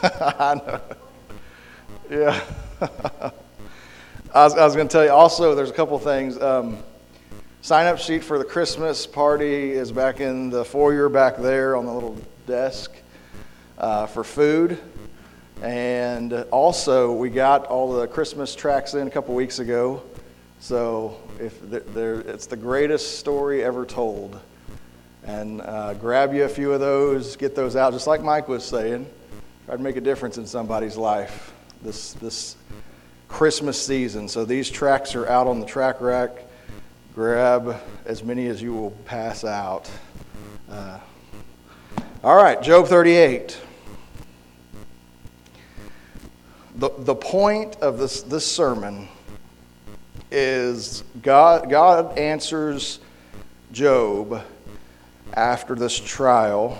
I know. Yeah. I was going to tell you also, there's a couple things. Sign-up sheet for the Christmas party is back in the foyer back there on the little desk for food. And also, we got all the Christmas tracts in a couple weeks ago. So it's the greatest story ever told. And grab you a few of those, get those out, just like Mike was saying. Try to make a difference in somebody's life this Christmas season. So these tracts are out on the track rack. Grab as many as you will pass out. All right, Job 38. The point of this sermon is God answers Job after this trial.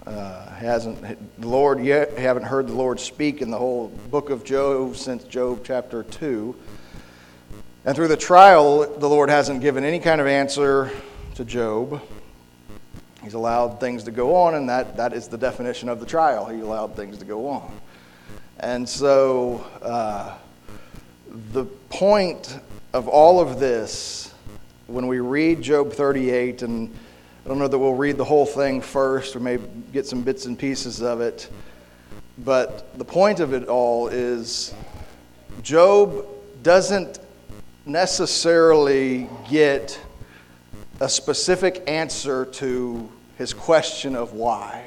Haven't heard the Lord speak in the whole book of Job since Job chapter 2. And through the trial, the Lord hasn't given any kind of answer to Job. He's allowed things to go on, and that is the definition of the trial. He allowed things to go on. And so the point of all of this, when we read Job 38, and I don't know that we'll read the whole thing first, or maybe get some bits and pieces of it, but the point of it all is Job doesn't necessarily get a specific answer to his question of why.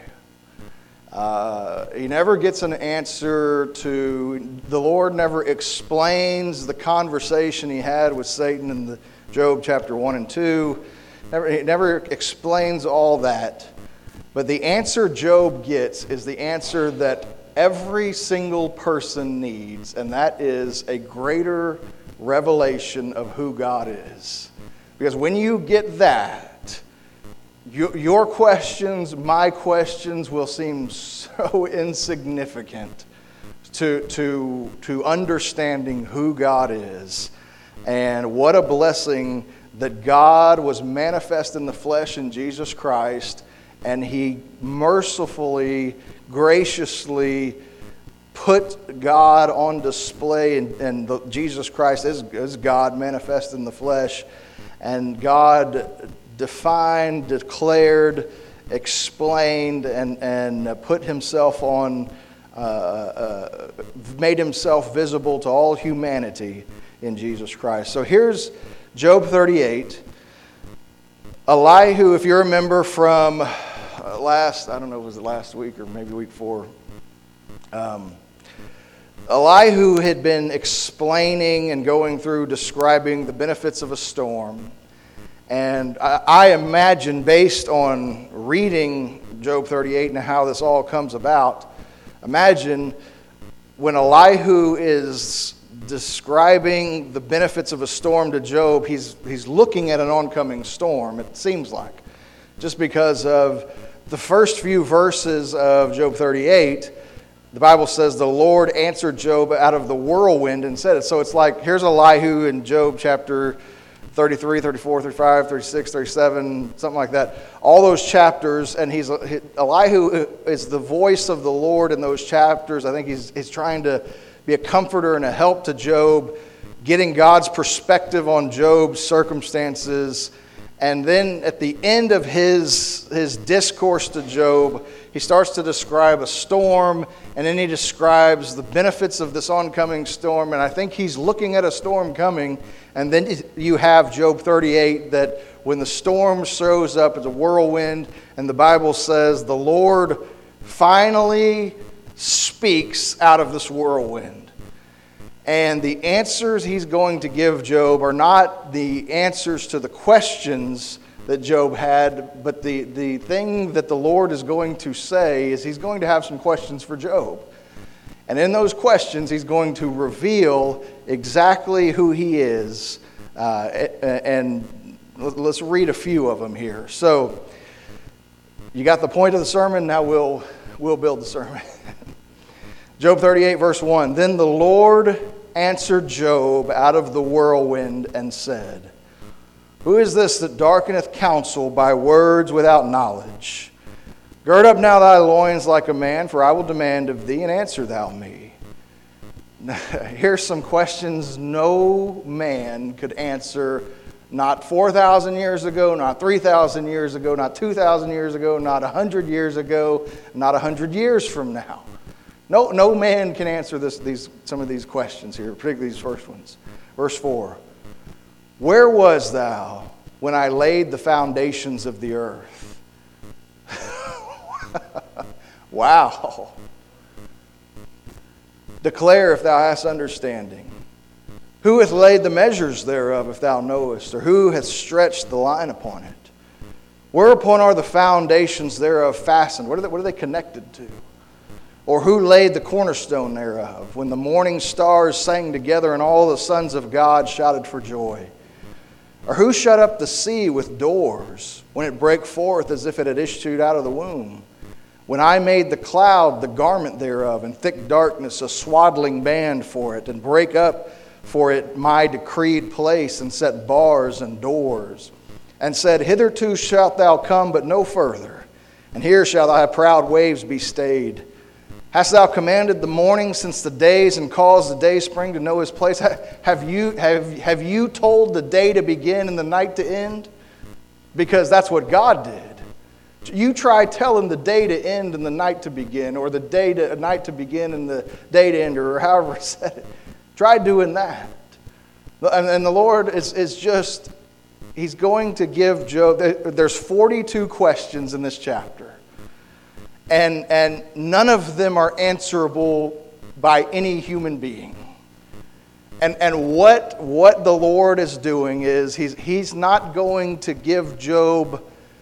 He never gets an answer to, the Lord never explains the conversation he had with Satan in the Job chapter 1 and 2. He never explains all that. But the answer Job gets is the answer that every single person needs, and that is a greater revelation of who God is. Because when you get that, your questions, my questions will seem so insignificant to understanding who God is. And what a blessing that God was manifest in the flesh in Jesus Christ, and He mercifully, graciously put God on display, and Jesus Christ is God manifest in the flesh, and God defined, declared, explained, and put Himself on, made Himself visible to all humanity in Jesus Christ. So here's Job 38. Elihu, if you remember from was it last week or maybe week 4? Elihu had been explaining and going through describing the benefits of a storm. And I imagine, based on reading Job 38 and how this all comes about, imagine when Elihu is describing the benefits of a storm to Job, he's looking at an oncoming storm, it seems like. Just because of the first few verses of Job 38, the Bible says the Lord answered Job out of the whirlwind and said it. So it's like, here's Elihu in Job chapter 33, 34, 35, 36, 37, something like that. All those chapters, and Elihu is the voice of the Lord in those chapters. I think he's trying to be a comforter and a help to Job, getting God's perspective on Job's circumstances. And then at the end of his discourse to Job, he starts to describe a storm, and then he describes the benefits of this oncoming storm. And I think he's looking at a storm coming, and then you have Job 38, that when the storm shows up, it's a whirlwind, and the Bible says the Lord finally speaks out of this whirlwind. And the answers he's going to give Job are not the answers to the questions that Job had, but the thing that the Lord is going to say is He's going to have some questions for Job. And in those questions, He's going to reveal exactly who He is. And let's read a few of them here. So, you got the point of the sermon, now we'll build the sermon. Job 38, verse 1. Then the Lord answered Job out of the whirlwind and said, Who is this that darkeneth counsel by words without knowledge? Gird up now thy loins like a man, for I will demand of thee, and answer thou me. Here's some questions no man could answer, not 4,000 years ago, not 3,000 years ago, not 2,000 years ago, not 100 years ago, not 100 years from now. No man can answer some of these questions here, particularly these first ones. Verse 4, where was thou when I laid the foundations of the earth? Wow. Declare if thou hast understanding. Who hath laid the measures thereof, if thou knowest? Or who hath stretched the line upon it? Whereupon are the foundations thereof fastened? What are they connected to? Or who laid the cornerstone thereof? When the morning stars sang together, and all the sons of God shouted for joy. Or who shut up the sea with doors, when it brake forth as if it had issued out of the womb? When I made the cloud the garment thereof, and thick darkness a swaddling band for it, and brake up for it my decreed place, and set bars and doors, and said, hitherto shalt thou come, but no further, and here shall thy proud waves be stayed. Hast thou commanded the morning since the days, and caused the day spring to know his place? Have you told the day to begin and the night to end? Because that's what God did. You try telling the day to end and the night to begin, or the night to begin and the day to end, or however it said it. Try doing that. And the Lord is just, He's going to give Job, there's 42 questions in this chapter. And none of them are answerable by any human being. And what the Lord is doing is He's not going to give Job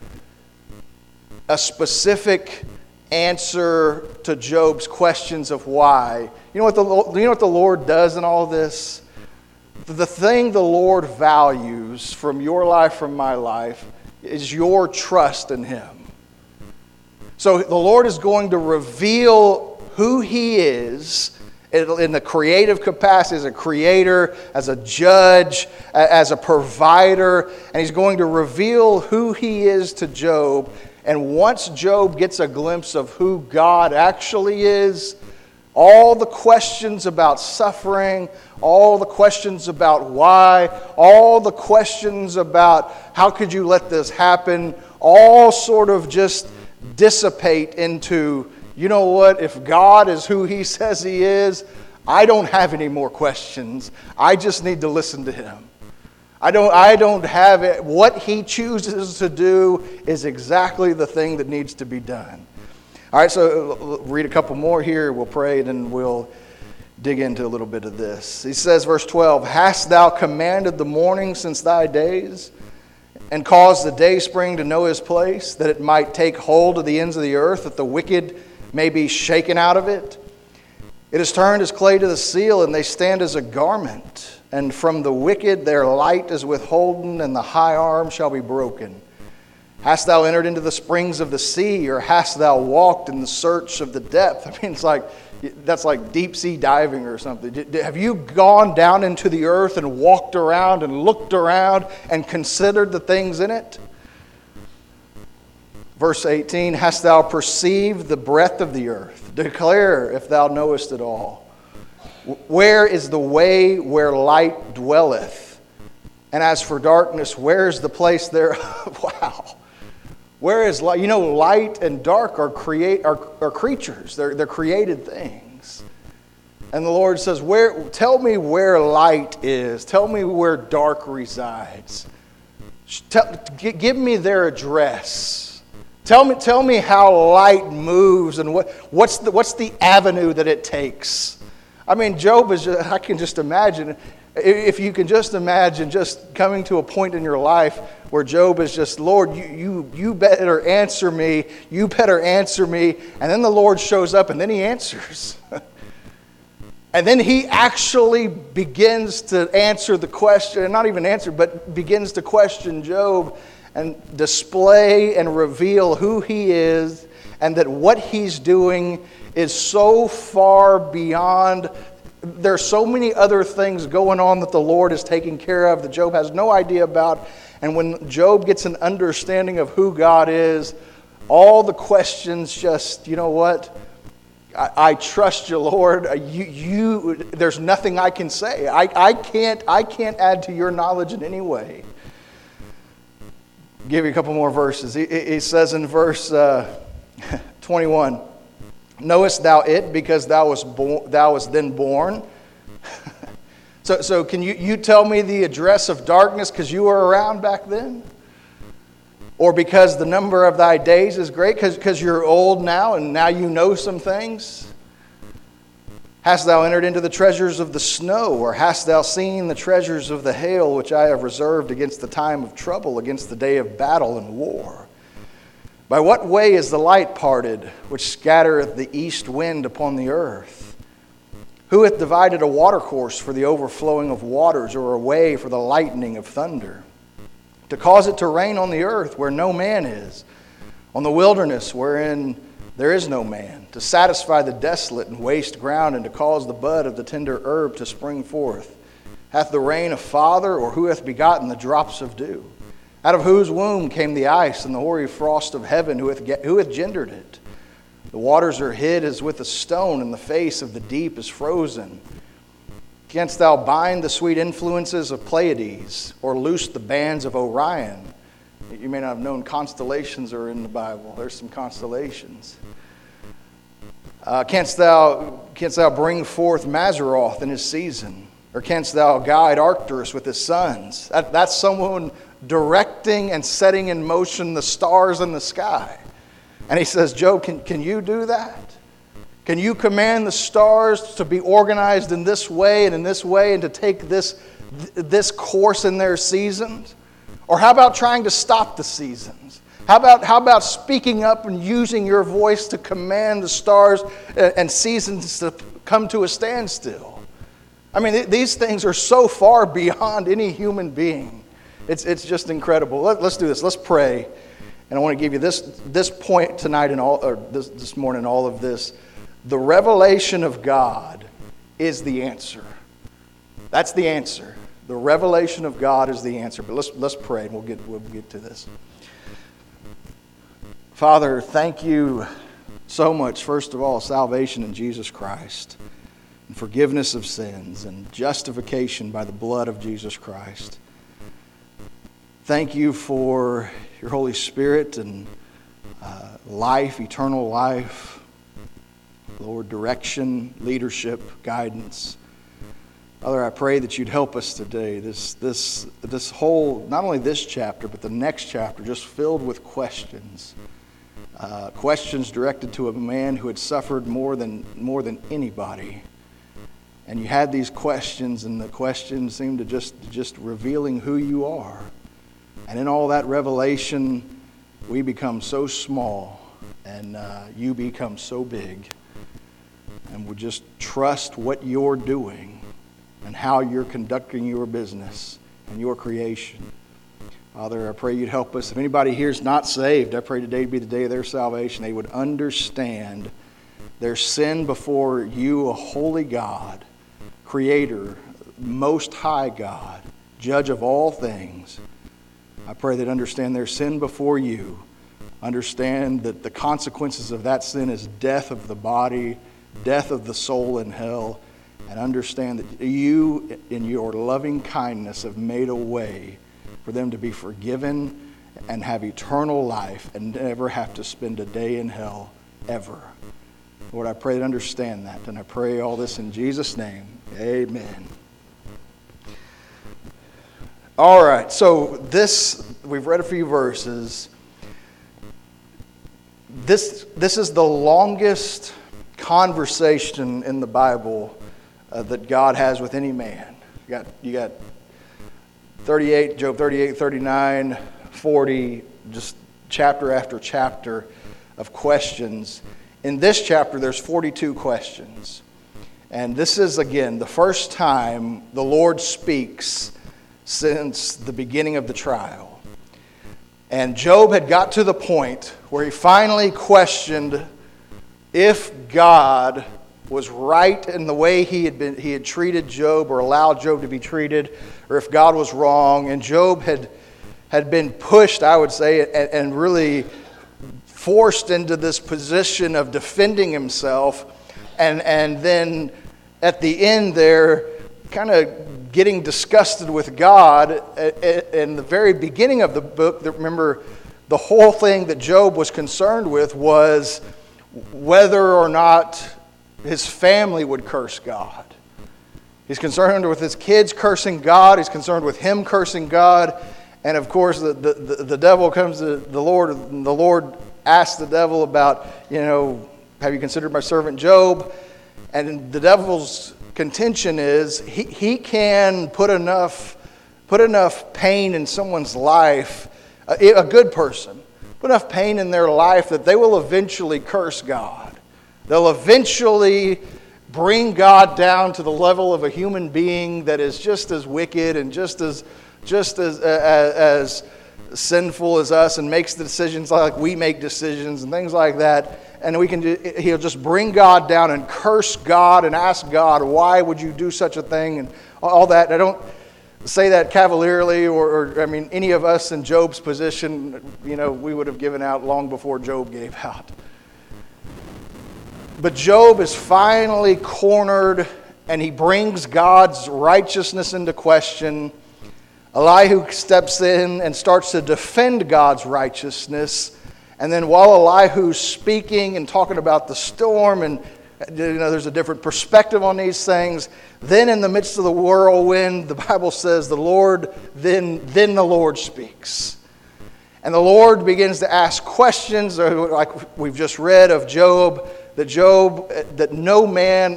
a specific answer to Job's questions of why. You know what the Lord does in all this? The thing the Lord values from your life, from my life, is your trust in Him. So the Lord is going to reveal who He is in the creative capacity, as a creator, as a judge, as a provider, and He's going to reveal who He is to Job. And once Job gets a glimpse of who God actually is, all the questions about suffering, all the questions about why, all the questions about how could you let this happen, all sort of just dissipate into, you know what, if God is who He says He is, I don't have any more questions. I just need to listen to Him. I don't have it. What He chooses to do is exactly the thing that needs to be done. All right, so read a couple more here. We'll pray, and then we'll dig into a little bit of this. He says, verse 12, hast thou commanded the morning since thy days, and caused the day spring to know his place, that it might take hold of the ends of the earth, that the wicked may be shaken out of it? It is turned as clay to the seal, and they stand as a garment. And from the wicked their light is withholden, and the high arm shall be broken. Hast thou entered into the springs of the sea, or hast thou walked in the search of the depth? I mean, that's like deep sea diving or something. Have you gone down into the earth and walked around and looked around and considered the things in it? Verse 18, hast thou perceived the breadth of the earth? Declare if thou knowest it all. Where is the way where light dwelleth? And as for darkness, where is the place there? Wow. Where is light? You know, light and dark are creatures. They're created things. And the Lord says, tell me where light is. Tell me where dark resides. Give me their address. Tell me how light moves and what's the avenue that it takes. I mean, Job is just, I can just imagine, if you can just imagine just coming to a point in your life where Job is just, Lord, you better answer me, you better answer me. And then the Lord shows up and then He answers. And then He actually begins to answer the question, not even answer, but begins to question Job and display and reveal who He is, and that what He's doing is so far beyond. There's so many other things going on that the Lord is taking care of that Job has no idea about. And when Job gets an understanding of who God is, All the questions just, you know what? I trust you, Lord. There's nothing I can say. I can't add to your knowledge in any way. Give you a couple more verses. He says in verse 21, knowest thou it because thou wast then born? So can you tell me the address of darkness because you were around back then? Or because the number of thy days is great, because you're old now and now you know some things? Hast thou entered into the treasures of the snow, or hast thou seen the treasures of the hail, which I have reserved against the time of trouble, against the day of battle and war? By what way is the light parted, which scattereth the east wind upon the earth? Who hath divided a watercourse for the overflowing of waters, or a way for the lightning of thunder? To cause it to rain on the earth where no man is, on the wilderness wherein there is no man, to satisfy the desolate and waste ground, and to cause the bud of the tender herb to spring forth. Hath the rain a father, or who hath begotten the drops of dew? Out of whose womb came the ice and the hoary frost of heaven? Who hath gendered it? The waters are hid as with a stone, and the face of the deep is frozen. Canst thou bind the sweet influences of Pleiades, or loose the bands of Orion? You may not have known constellations are in the Bible. There's some constellations. Canst thou bring forth Mazzaroth in his season? Or canst thou guide Arcturus with his sons? That's someone directing and setting in motion the stars in the sky. And he says, Job, can you do that? Can you command the stars to be organized in this way and to take this course in their seasons? Or how about trying to stop the seasons? How about speaking up and using your voice to command the stars and seasons to come to a standstill? I mean, these things are so far beyond any human being. It's just incredible. Let's do this. Let's pray. And I want to give you this point tonight this morning, all of this. The revelation of God is the answer. That's the answer. The revelation of God is the answer. But let's pray and we'll get to this. Father, thank you so much, first of all, salvation in Jesus Christ, and forgiveness of sins, and justification by the blood of Jesus Christ. Thank you for your Holy Spirit and life, eternal life. Lord, direction, leadership, guidance. Father, I pray that you'd help us today. This whole, not only this chapter, but the next chapter, just filled with questions. Questions directed to a man who had suffered more than anybody. And you had these questions, and the questions seemed to just revealing who you are. And in all that revelation, we become so small, and you become so big. And we just trust what you're doing and how you're conducting your business and your creation. Father, I pray you'd help us. If anybody here is not saved, I pray today would be the day of their salvation. They would understand their sin before you, a holy God, Creator, Most High God, Judge of all things. I pray they'd understand their sin before you, understand that the consequences of that sin is death of the body, death of the soul in hell, and understand that you, in your loving kindness, have made a way for them to be forgiven and have eternal life and never have to spend a day in hell, ever. Lord, I pray to understand that, and I pray all this in Jesus' name. Amen. All right, so we've read a few verses. This is the longest conversation in the Bible that God has with any man. You got 38, Job 38, 39, 40, just chapter after chapter of questions. In this chapter, there's 42 questions. And this is, again, the first time the Lord speaks since the beginning of the trial. And Job had got to the point where he finally questioned if God was right in the way he had treated Job or allowed Job to be treated, or if God was wrong. And Job had been pushed, I would say, and really forced into this position of defending himself, and then at the end there, kind of getting disgusted with God. In the very beginning of the book, remember, the whole thing that Job was concerned with was whether or not his family would curse God. He's concerned with his kids cursing God. He's concerned with him cursing God. And of course, the devil comes to the Lord, and the Lord asks the devil about, have you considered my servant Job? And the devil's contention is he can put enough pain in someone's life, a good person, put enough pain in their life that they will eventually curse God. They'll eventually bring God down to the level of a human being that is just as wicked and just as sinful as us, and makes the decisions like we make decisions and things like that. And he'll just bring God down and curse God and ask God, why would you do such a thing, and all that. And I don't say that cavalierly, or any of us in Job's position, we would have given out long before Job gave out. But Job is finally cornered, and he brings God's righteousness into question. Elihu steps in and starts to defend God's righteousness. And then while Elihu's speaking and talking about the storm, and there's a different perspective on these things, then in the midst of the whirlwind, the Bible says the Lord, then the Lord speaks. And the Lord begins to ask questions, like we've just read of Job, that no man,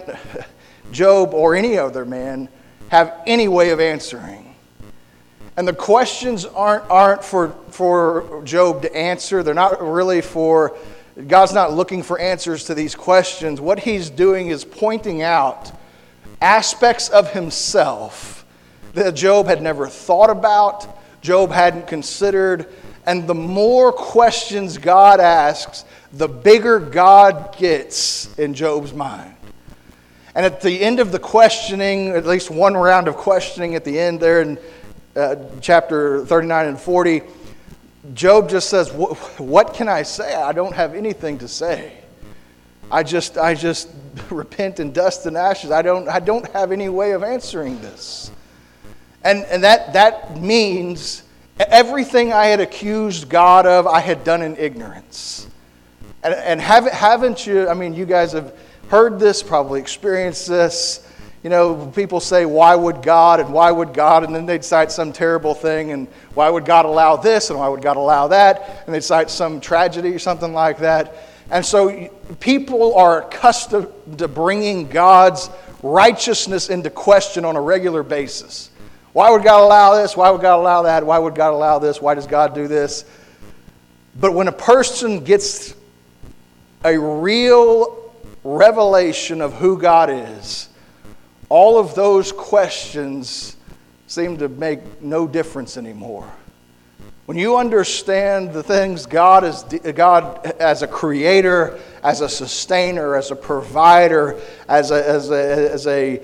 Job or any other man, have any way of answering. And the questions aren't for Job to answer. They're not really for, God's not looking for answers to these questions. What he's doing is pointing out aspects of himself that Job had never thought about, Job hadn't considered. And the more questions God asks, the bigger God gets in Job's mind. And at the end of the questioning, at least one round of questioning at the end there in chapter 39 and 40, Job just says, what can I say? I don't have anything to say. I just repent in dust and ashes. I don't have any way of answering this. And that means everything I had accused God of, I had done in ignorance. And haven't you, you guys have heard this, probably experienced this. People say, why would God, and why would God, and then they'd cite some terrible thing, and why would God allow this, and why would God allow that, and they'd cite some tragedy or something like that. And so people are accustomed to bringing God's righteousness into question on a regular basis. Why would God allow this? Why would God allow that? Why would God allow this? Why does God do this? But when a person gets a real revelation of who God is, all of those questions seem to make no difference anymore. When you understand the things God as a creator, as a sustainer, as a provider, as a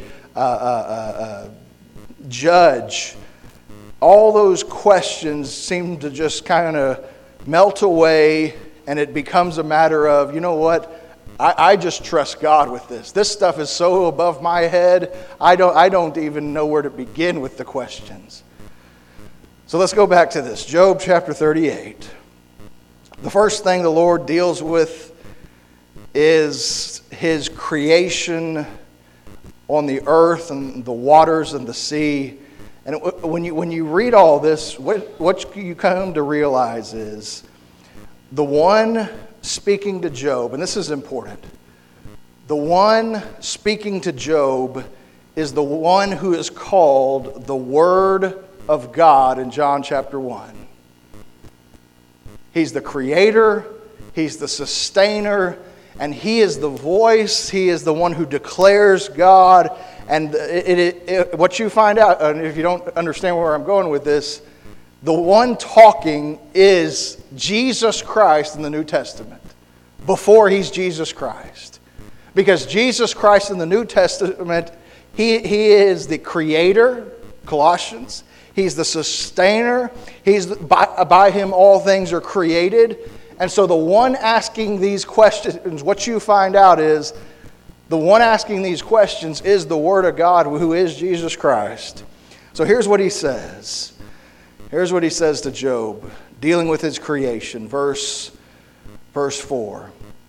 judge, all those questions seem to just kind of melt away, and it becomes a matter of, you know what? I just trust God with this. This stuff is so above my head, I don't even know where to begin with the questions. So let's go back to this. Job chapter 38. The first thing the Lord deals with is His creation on the earth and the waters and the sea. And when you read all this, what you come to realize is the one speaking to Job, and this is important, the one speaking to Job is the one who is called the Word of God in John chapter 1. He's the creator, He's the sustainer, and He is the voice, He is the one who declares God. And what you find out, and if you don't understand where I'm going with this, the one talking is Jesus Christ in the New Testament, before He's Jesus Christ. Because Jesus Christ in the New Testament, He is the creator, Colossians. He's the sustainer. By Him all things are created. And so the one asking these questions, what you find out is, the one asking these questions is the Word of God, who is Jesus Christ. So here's what he says. Here's what he says to Job, dealing with his creation. Verse 4.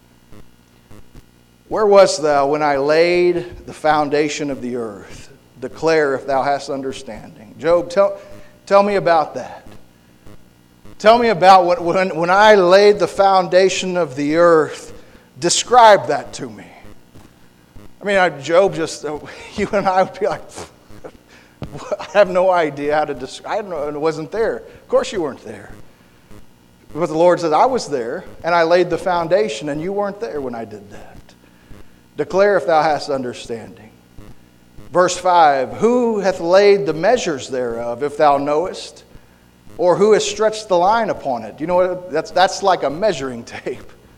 Where wast thou when I laid the foundation of the earth? Declare if thou hast understanding. Job, tell me about that. Tell me about when I laid the foundation of the earth. Describe that to me. I mean, Job you and I would be like, I have no idea how to describe. I wasn't there. Of course you weren't there. But the Lord says, I was there, and I laid the foundation, and you weren't there when I did that. Declare if thou hast understanding. Verse 5, who hath laid the measures thereof, if thou knowest? Or who has stretched the line upon it? You know what? That's like a measuring tape.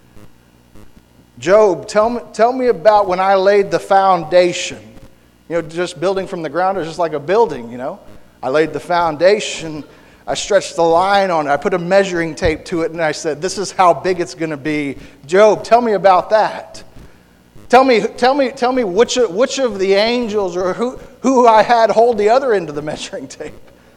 Job, tell me about when I laid the foundation. You know, just building from the ground is just like a building, you know. I laid the foundation, I stretched the line on it, I put a measuring tape to it, and I said, this is how big it's going to be. Job, tell me about that. Tell me which of the angels or who I had hold the other end of the measuring tape.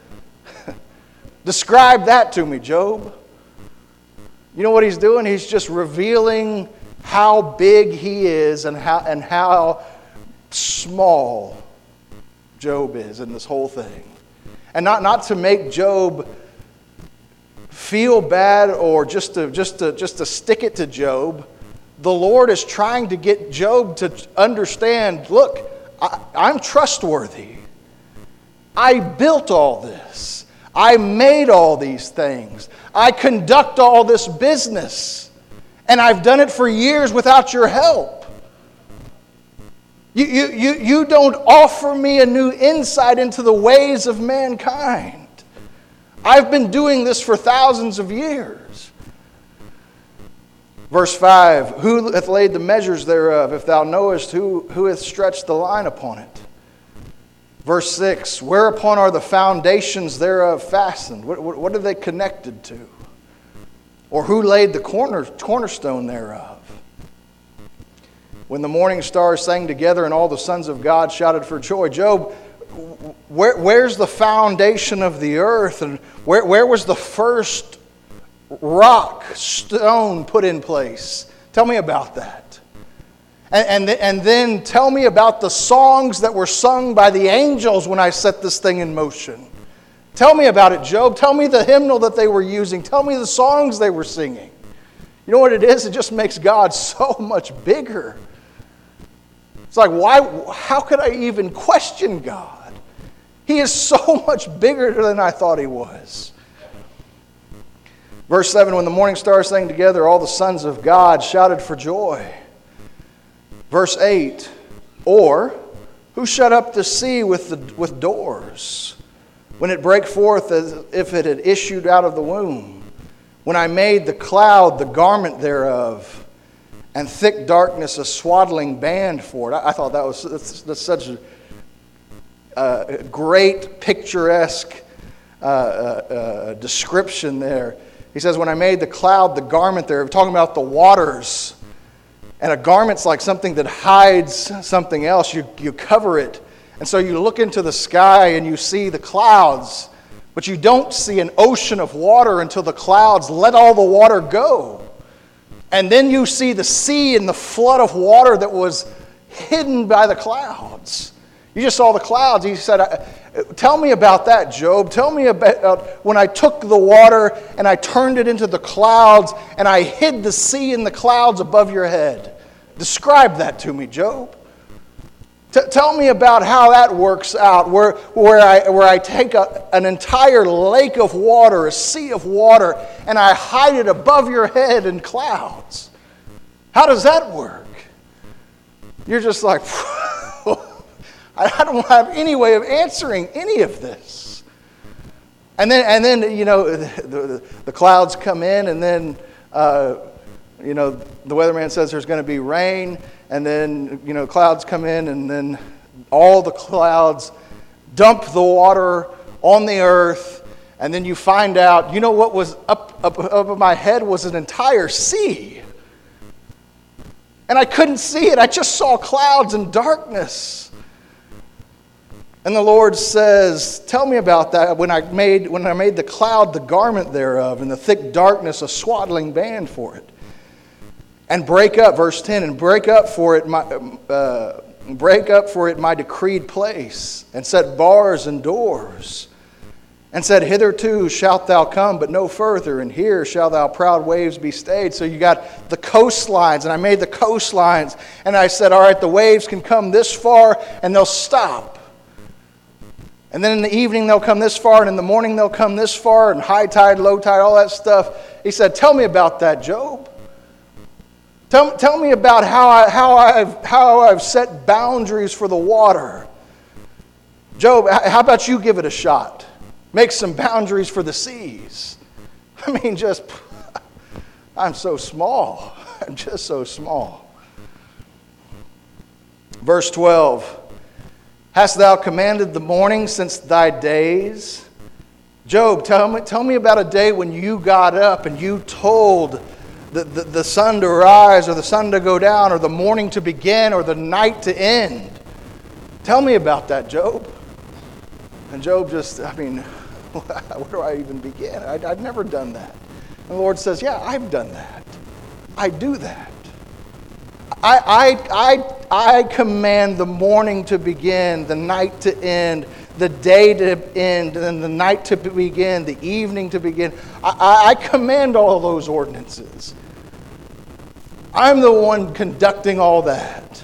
Describe that to me, Job. You know what he's doing? He's just revealing how big he is and how small Job is in this whole thing. And not to make Job feel bad or just to stick it to Job. The Lord is trying to get Job to understand, look, I'm trustworthy. I built all this. I made all these things. I conduct all this business. And I've done it for years without your help. You don't offer me a new insight into the ways of mankind. I've been doing this for thousands of years. Verse 5, who hath laid the measures thereof, if thou knowest who hath stretched the line upon it? Verse 6, whereupon are the foundations thereof fastened? What are they connected to? Or who laid the cornerstone thereof? When the morning stars sang together and all the sons of God shouted for joy. Job, where's the foundation of the earth? And where was the first rock, stone put in place? Tell me about that. And then tell me about the songs that were sung by the angels when I set this thing in motion. Tell me about it, Job. Tell me the hymnal that they were using. Tell me the songs they were singing. You know what it is? It just makes God so much bigger. It's like, how could I even question God? He is so much bigger than I thought he was. Verse 7, when the morning stars sang together, all the sons of God shouted for joy. Verse 8, or who shut up the sea with doors, when it brake forth as if it had issued out of the womb? When I made the cloud the garment thereof, and thick darkness a swaddling band for it. I thought that's such a great picturesque description there. He says, when I made the cloud the garment there, we're talking about the waters. And a garment's like something that hides something else. You cover it. And so you look into the sky and you see the clouds, but you don't see an ocean of water until the clouds let all the water go. And then you see the sea and the flood of water that was hidden by the clouds. You just saw the clouds. He said, tell me about that, Job. Tell me about when I took the water and I turned it into the clouds and I hid the sea in the clouds above your head. Describe that to me, Job. Tell me about how that works out, where I take an entire lake of water, a sea of water, and I hide it above your head in clouds. How does that work? You're just like, I don't have any way of answering any of this. And then you know, the clouds come in, and then you know, the weatherman says there's going to be rain. And then, you know, clouds come in, and then all the clouds dump the water on the earth. And then you find out, you know what was up above my head was an entire sea. And I couldn't see it. I just saw clouds and darkness. And the Lord says, tell me about that. When I made the cloud the garment thereof, and the thick darkness a swaddling band for it. And break up, verse 10, and break up for it my decreed place, and set bars and doors. And said, hitherto shalt thou come, but no further, and here shall thou proud waves be stayed. So you got the coastlines, and I made the coastlines, and I said, all right, the waves can come this far, and they'll stop. And then in the evening they'll come this far, and in the morning they'll come this far, and high tide, low tide, all that stuff. He said, tell me about that, Job. Tell me about how I've set boundaries for the water. Job, how about you give it a shot? Make some boundaries for the seas. I mean, I'm so small. I'm just so small. Verse 12. Hast thou commanded the morning since thy days? Job, tell me about a day when you got up and you told the sun to rise or the sun to go down or the morning to begin or the night to end. Tell me about that, Job. And Job where do I even begin? I've never done that. And the Lord says, yeah, I've done that. I do that. I command the morning to begin, the night to end, the day to end, and the night to begin, the evening to begin. I command all those ordinances. I'm the one conducting all that.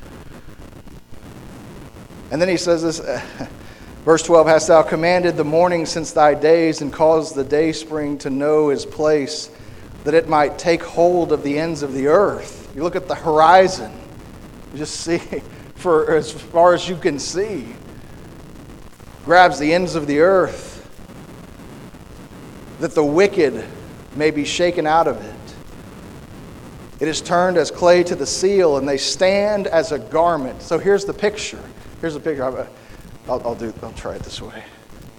And then he says this, verse 12, hast thou commanded the morning since thy days, and caused the day spring to know his place, that it might take hold of the ends of the earth. You look at the horizon, you just see, for as far as you can see, grabs the ends of the earth, that the wicked may be shaken out of it. It is turned as clay to the seal, and they stand as a garment. So here's the picture. Here's the picture. I'll try it this way.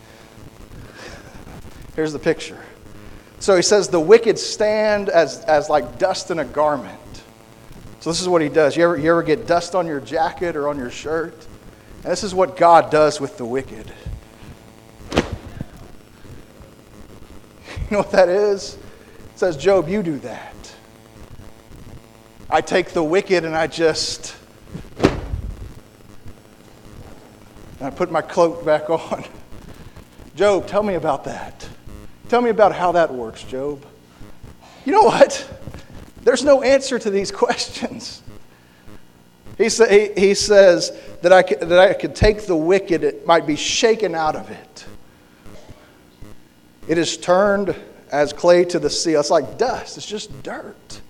Here's the picture. So he says the wicked stand as like dust in a garment. So this is what he does. You ever get dust on your jacket or on your shirt? And this is what God does with the wicked. You know what that is? It says, Job, you do that. I take the wicked and I put my cloak back on. Job, tell me about that. Tell me about how that works, Job. You know what? There's no answer to these questions. He says that I could take the wicked, it might be shaken out of it. It is turned as clay to the sea. It's like dust. It's just dirt.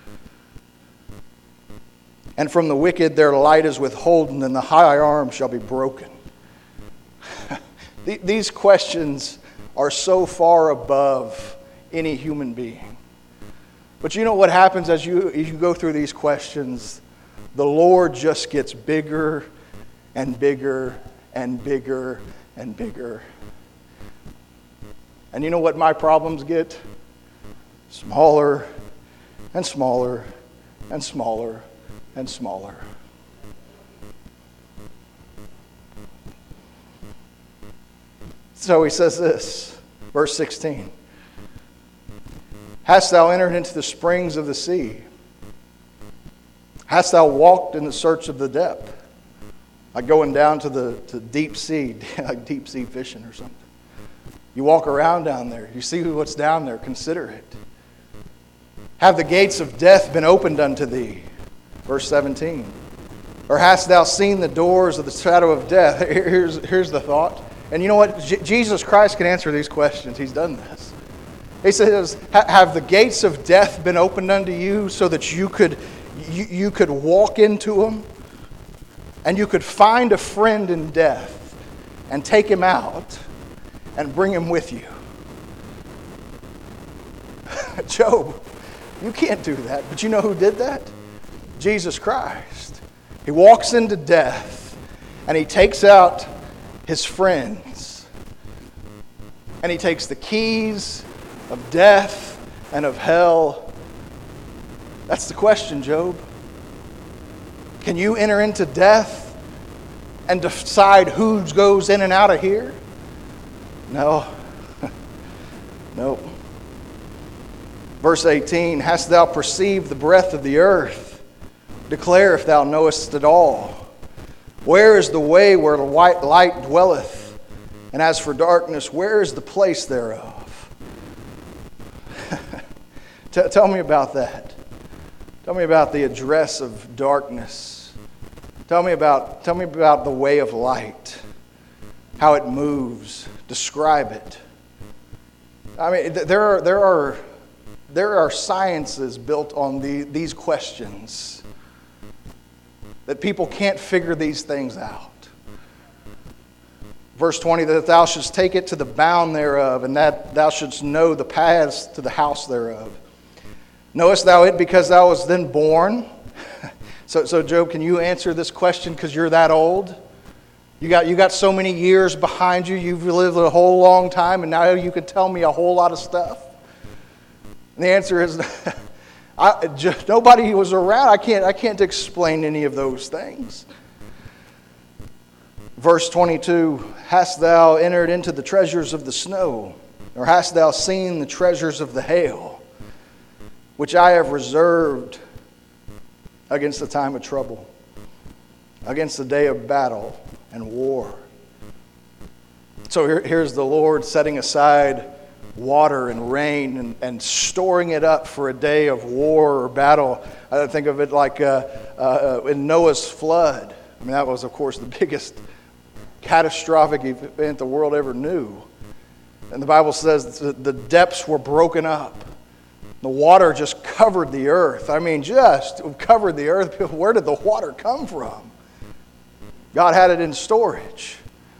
And from the wicked their light is withholden, and the high arm shall be broken. These questions are so far above any human being. But you know what happens as you go through these questions? The Lord just gets bigger and bigger and bigger and bigger. And you know what my problems get? Smaller and smaller and smaller and smaller. So he says this, verse 16. Hast thou entered into the springs of the sea? Hast thou walked in the search of the depth? Like going down to deep sea, like deep sea fishing or something. You walk around down there. You see what's down there. Consider it. Have the gates of death been opened unto thee? Verse 17. Or hast thou seen the doors of the shadow of death? Here's the thought. And you know what? Jesus Christ can answer these questions. He's done this. He says, have the gates of death been opened unto you so that you could walk into them and you could find a friend in death and take him out and bring him with you? Job, you can't do that. But you know who did that? Jesus Christ. He walks into death and he takes out his friends. And he takes the keys of death and of hell? That's the question, Job. Can you enter into death and decide who goes in and out of here? No. Nope. Verse 18, hast thou perceived the breadth of the earth? Declare if thou knowest it all. Where is the way where the white light dwelleth? And as for darkness, where is the place thereof? Tell me about that. Tell me about the address of darkness. Tell me about the way of light, how it moves. Describe it. I mean, there are sciences built on these questions that people can't figure these things out. Verse 20, that thou shouldst take it to the bound thereof, and that thou shouldst know the paths to the house thereof. Knowest thou it because thou wast then born? So Job, can you answer this question because you're that old? You got so many years behind you. You've lived a whole long time, and now you can tell me a whole lot of stuff. And the answer is, nobody was around. I can't explain any of those things. Verse 22, hast thou entered into the treasures of the snow, or hast thou seen the treasures of the hail, which I have reserved against the time of trouble, against the day of battle and war? So here's the Lord setting aside water and rain and storing it up for a day of war or battle. I think of it like in Noah's flood. I mean, that was, of course, the biggest catastrophic event the world ever knew. And the Bible says the depths were broken up. The water just covered the earth. I mean, just covered the earth. Where did the water come from? God had it in storage.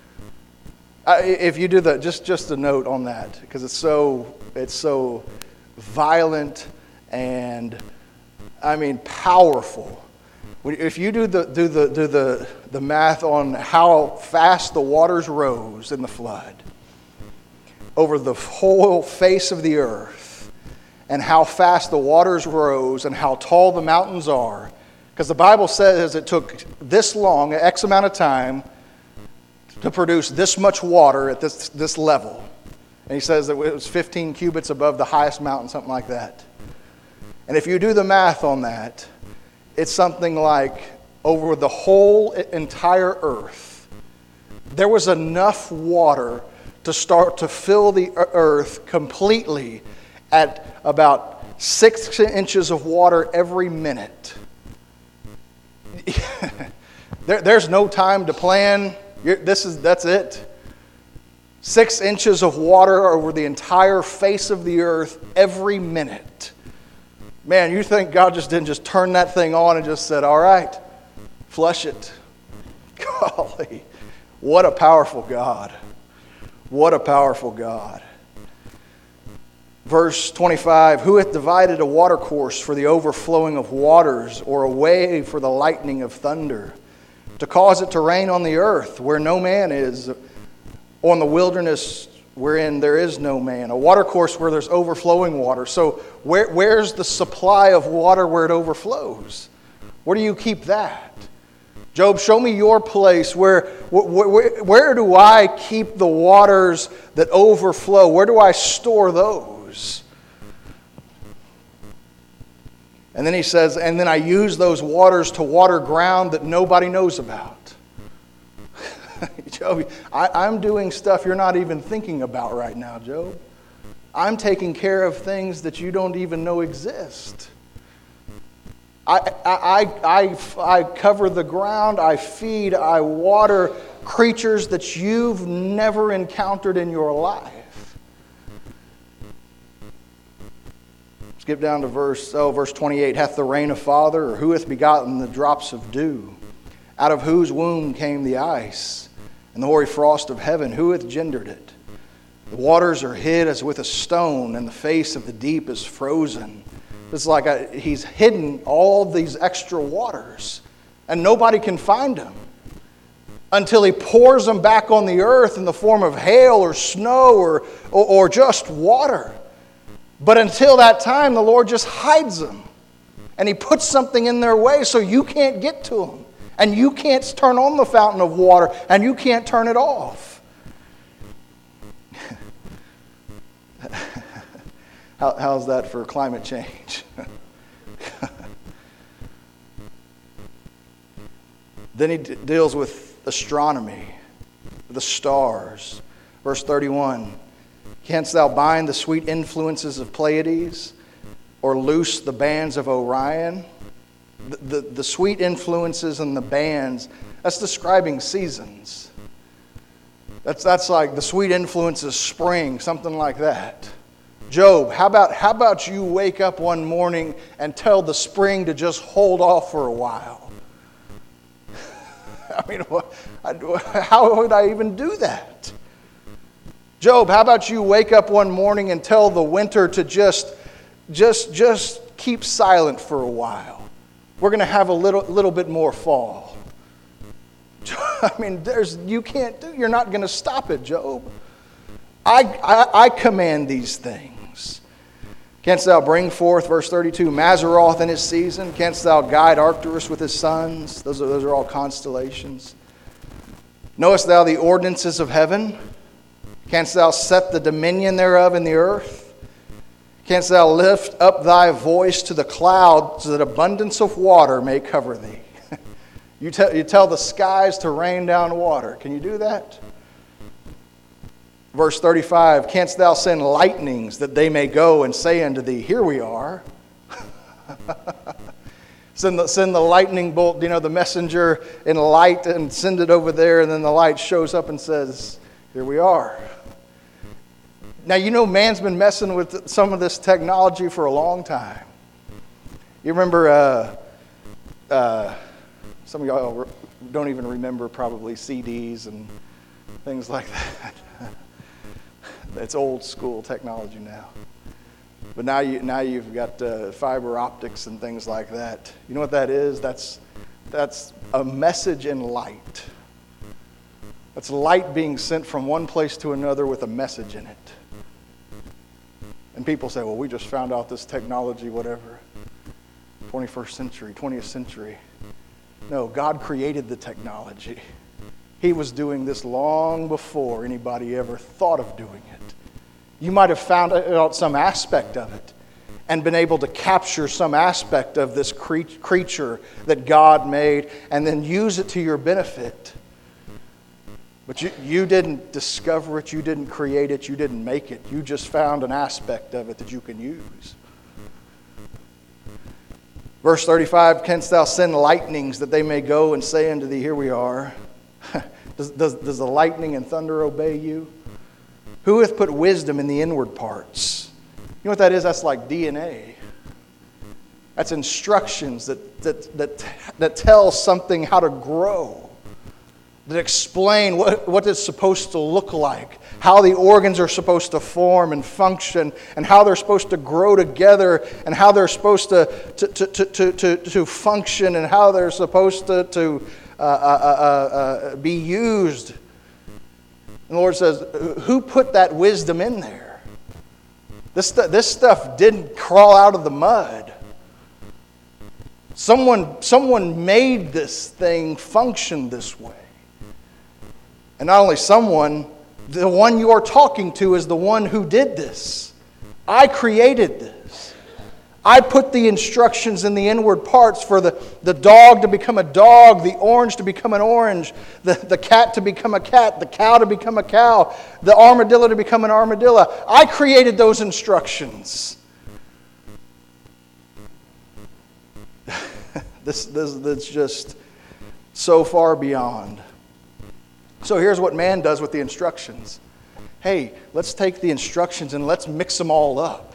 If you do that, just a note on that, because it's so violent and, I mean, powerful. If you do the math on how fast the waters rose in the flood over the whole face of the earth, and how fast the waters rose and how tall the mountains are, because the Bible says it took this long, X amount of time, to produce this much water at this level. And he says that it was 15 cubits above the highest mountain, something like that. And if you do the math on that, it's something like over the whole entire earth, there was enough water to start to fill the earth completely at about 6 inches of water every minute. There's no time to plan. That's it. 6 inches of water over the entire face of the earth every minute. Man, you think God just didn't just turn that thing on and just said, all right, flush it. Golly, what a powerful God. What a powerful God. Verse 25, who hath divided a watercourse for the overflowing of waters, or a way for the lightning of thunder, to cause it to rain on the earth where no man is, on the wilderness wherein there is no man, a watercourse where there's overflowing water. So where's the supply of water where it overflows? Where do you keep that? Job, show me your place. Where do I keep the waters that overflow? Where do I store those? And then he says, and then I use those waters to water ground that nobody knows about. Job, I'm doing stuff you're not even thinking about right now, Job. I'm taking care of things that you don't even know exist. I cover the ground, I feed, I water creatures that you've never encountered in your life. Skip down to verse 28. Hath the rain a father, or who hath begotten the drops of dew? Out of whose womb came the ice, and the hoary frost of heaven? Who hath gendered it? The waters are hid as with a stone, and the face of the deep is frozen. It's like he's hidden all these extra waters, and nobody can find them until he pours them back on the earth in the form of hail or snow or just water. But until that time, the Lord just hides them. And He puts something in their way so you can't get to them. And you can't turn on the fountain of water, and you can't turn it off. How's that for climate change? Then he deals with astronomy, the stars. Verse 31, canst thou bind the sweet influences of Pleiades, or loose the bands of Orion? The sweet influences and the bands, that's describing seasons. That's like the sweet influences spring, something like that. Job, how about you wake up one morning and tell the spring to just hold off for a while? I mean, how would I even do that? Job, how about you wake up one morning and tell the winter to just keep silent for a while? We're going to have a little bit more fall. I mean, you're not going to stop it, Job. I command these things. Canst thou bring forth, verse 32, Mazzaroth in his season? Canst thou guide Arcturus with his sons? Those are all constellations. Knowest thou the ordinances of heaven? Canst thou set the dominion thereof in the earth? Canst thou lift up thy voice to the clouds, so that abundance of water may cover thee? You tell the skies to rain down water. Can you do that? Verse 35, canst thou send lightnings that they may go and say unto thee, here we are. Send the lightning bolt, the messenger in light, and send it over there, and then the light shows up and says, here we are. Now, man's been messing with some of this technology for a long time. You remember, some of y'all don't even remember probably CDs and things like that. It's old school technology now. But now you've got fiber optics and things like that. You know what that is? That's a message in light. That's light being sent from one place to another with a message in it. And people say, well, we just found out this technology, whatever. 21st century, 20th century. No, God created the technology. He was doing this long before anybody ever thought of doing it. You might have found out some aspect of it and been able to capture some aspect of this creature that God made and then use it to your benefit. But you didn't discover it, you didn't create it, you didn't make it. You just found an aspect of it that you can use. Verse 35, canst thou send lightnings that they may go and say unto thee, here we are? Does the lightning and thunder obey you? Who hath put wisdom in the inward parts? You know what that is? That's like DNA. That's instructions that tell something how to grow, that explain what it's supposed to look like, how the organs are supposed to form and function, and how they're supposed to grow together, and how they're supposed to function, and how they're supposed to be used. And the Lord says, who put that wisdom in there? This stuff didn't crawl out of the mud. Someone made this thing function this way. And not only someone, the one you are talking to is the one who did this. I created this. I put the instructions in the inward parts for the dog to become a dog, the orange to become an orange, the cat to become a cat, the cow to become a cow, the armadillo to become an armadillo. I created those instructions. This is just so far beyond. So here's what man does with the instructions. Hey, let's take the instructions and let's mix them all up.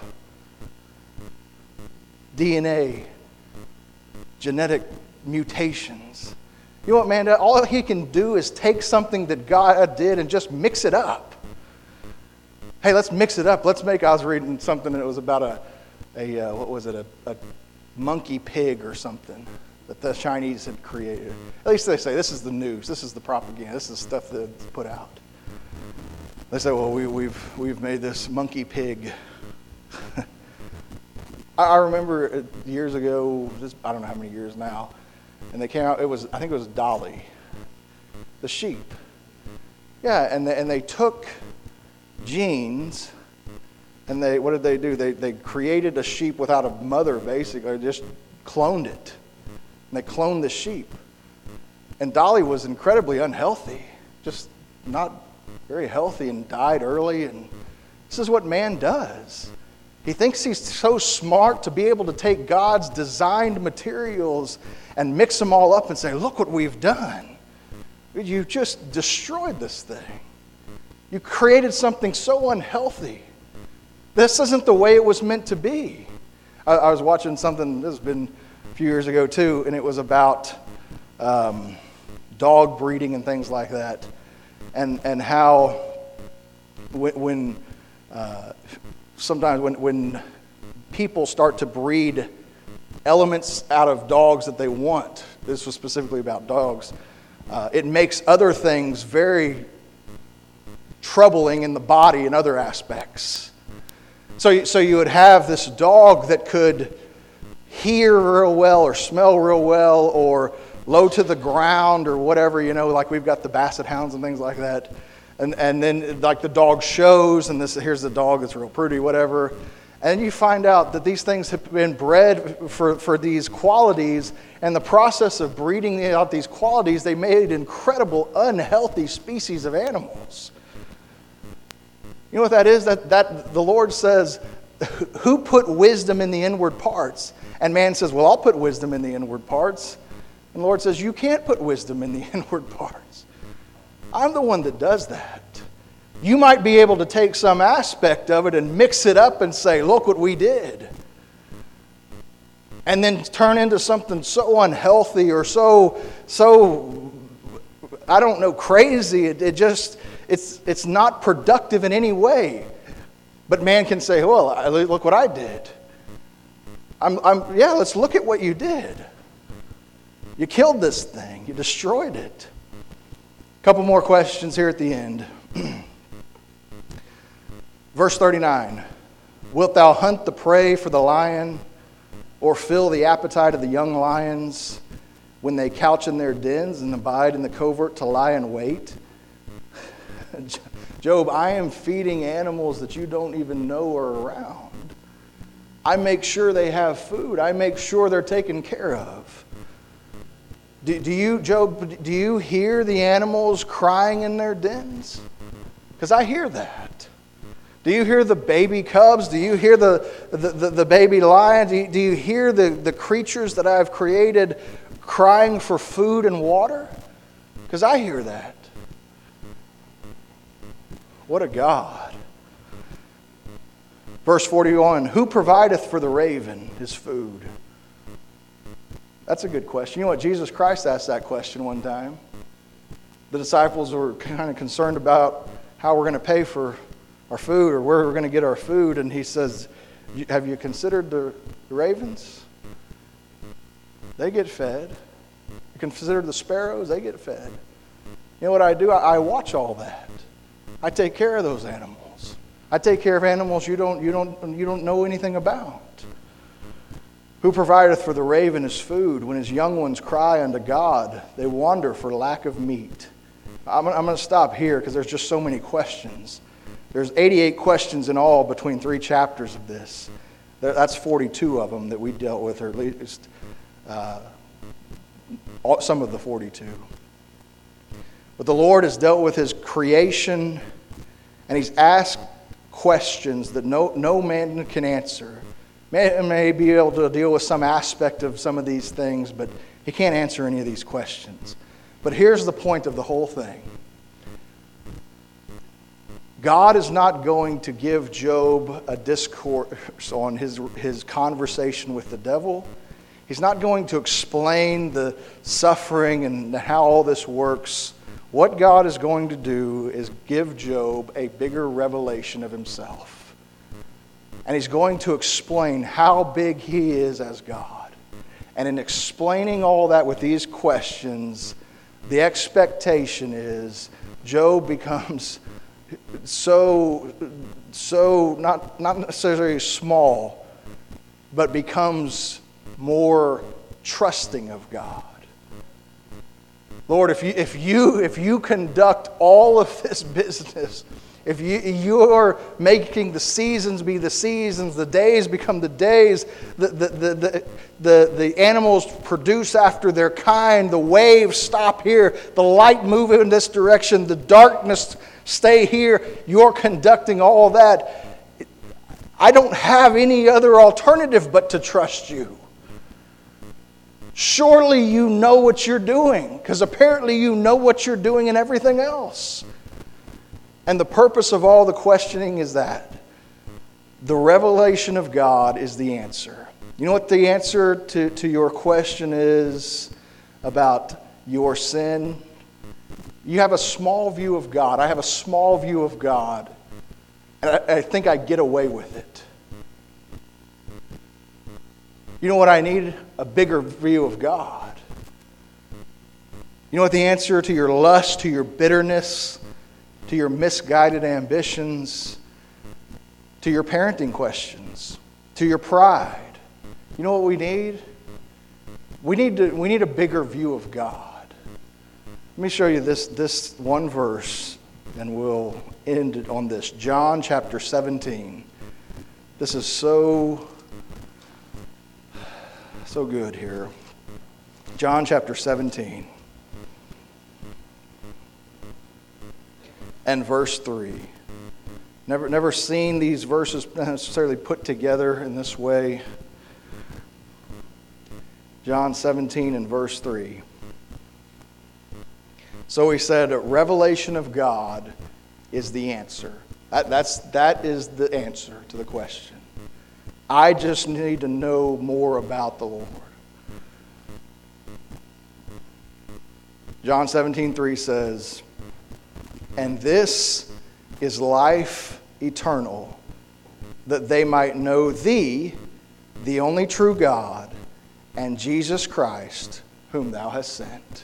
DNA, genetic mutations. You know what man does? All he can do is take something that God did and just mix it up. Hey, let's mix it up. I was reading something that was about a monkey pig or something that the Chinese had created. At least they say, this is the news, this is the propaganda, this is stuff that's put out. They say, well, we've made this monkey pig. I remember years ago, I don't know how many years now, and they came out, I think it was Dolly, the sheep. Yeah, and they took genes, and what did they do? They created a sheep without a mother, basically, or just cloned it. And they cloned the sheep. And Dolly was incredibly unhealthy, just not very healthy, and died early. And this is what man does. He thinks he's so smart to be able to take God's designed materials and mix them all up and say, look what we've done. You just destroyed this thing. You created something so unhealthy. This isn't the way it was meant to be. I was watching something, this has been a few years ago too, and it was about dog breeding and things like that. And how sometimes when people start to breed elements out of dogs that they want, this was specifically about dogs, it makes other things very troubling in the body in other aspects. So you would have this dog that could hear real well or smell real well or low to the ground or whatever, like we've got the basset hounds and things like that. And then like the dog shows, and here's the dog that's real pretty, whatever. And you find out that these things have been bred for these qualities, and the process of breeding out these qualities, they made incredible unhealthy species of animals. You know what that is? That the Lord says, who put wisdom in the inward parts? And man says, well, I'll put wisdom in the inward parts. And the Lord says, you can't put wisdom in the inward parts. I'm the one that does that. You might be able to take some aspect of it and mix it up and say, look what we did. And then turn into something so unhealthy or so I don't know, crazy. It's not productive in any way. But man can say, well, look what I did. Let's look at what you did. You killed this thing. You destroyed it. A couple more questions here at the end. Verse 39. Wilt thou hunt the prey for the lion, or fill the appetite of the young lions when they couch in their dens and abide in the covert to lie in wait? Job, I am feeding animals that you don't even know are around. I make sure they have food. I make sure they're taken care of. Do you hear the animals crying in their dens? Because I hear that. Do you hear the baby cubs? Do you hear the baby lion? Do you hear the creatures that I've created crying for food and water? Because I hear that. What a God. Verse 41, who provideth for the raven his food? That's a good question. You know what? Jesus Christ asked that question one time. The disciples were kind of concerned about how we're going to pay for our food or where we're going to get our food. And he says, have you considered the ravens? They get fed. You consider the sparrows? They get fed. You know what I do? I watch all that. I take care of those animals. I take care of animals you don't know anything about. Who provideth for the raven his food? When his young ones cry unto God, they wander for lack of meat. I'm going to stop here because there's just so many questions. There's 88 questions in all between 3 chapters of this. That's 42 of them that we dealt with, or at least some of the 42. But the Lord has dealt with his creation, and he's asked questions that no man can answer. May be able to deal with some aspect of some of these things, but he can't answer any of these questions. But here's the point of the whole thing. God is not going to give Job a discourse on his conversation with the devil. He's not going to explain the suffering and how all this works. What God is going to do is give Job a bigger revelation of himself. And he's going to explain how big he is as God. And in explaining all that with these questions, the expectation is Job becomes so not necessarily small, but becomes more trusting of God. Lord, if you conduct all of this business, if you are making the seasons be the seasons, the days become the days, the animals produce after their kind, the waves stop here, the light move in this direction, the darkness stay here, you're conducting all that. I don't have any other alternative but to trust you. Surely you know what you're doing, because apparently you know what you're doing in everything else. And the purpose of all the questioning is that the revelation of God is the answer. You know what the answer to your question is about your sin? You have a small view of God. I have a small view of God. And I think I get away with it. You know what I need? A bigger view of God. You know what the answer to your lust, to your bitterness, to your misguided ambitions, to your parenting questions, to your pride. You know what we need? We need a bigger view of God. Let me show you this one verse, and we'll end it on this. John chapter 17. This is so good here. John chapter 17 and verse 3. Never seen these verses necessarily put together in this way. John 17 and verse 3. So he said, revelation of God is the answer. That is the answer to the question. I just need to know more about the Lord. John 17:3 says, and this is life eternal, that they might know thee, the only true God, and Jesus Christ, whom thou hast sent.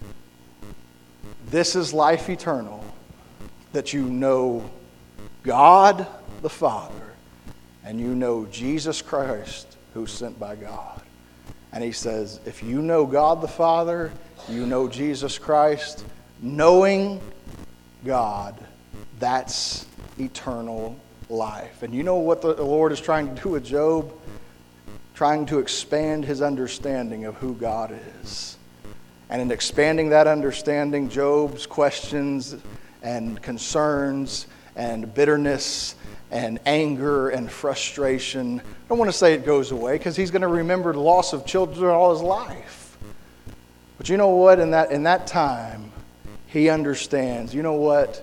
This is life eternal, that you know God the Father, and you know Jesus Christ, who's sent by God. And he says, if you know God the Father, you know Jesus Christ, knowing God, that's eternal life. And you know what the Lord is trying to do with Job? Trying to expand his understanding of who God is. And in expanding that understanding, Job's questions and concerns and bitterness and anger and frustration, I don't want to say it goes away, because he's going to remember the loss of children all his life. But you know what? In that time, he understands, you know what?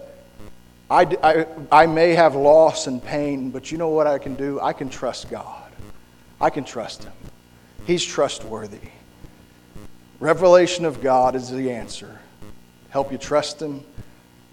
I may have loss and pain, but you know what I can do? I can trust God. I can trust him. He's trustworthy. Revelation of God is the answer. Help you trust him.